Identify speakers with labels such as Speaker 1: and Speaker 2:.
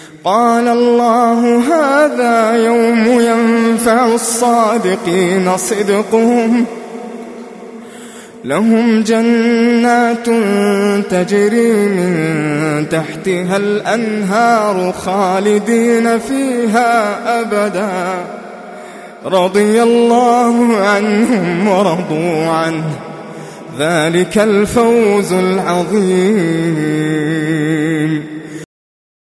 Speaker 1: قال الله هذا يوم ينفع الصادقين صدقهم لهم جنات تجري من تحتها الأنهار خالدين فيها أبدا رضي الله عنهم ورضوا عنه ذلك الفوز العظيم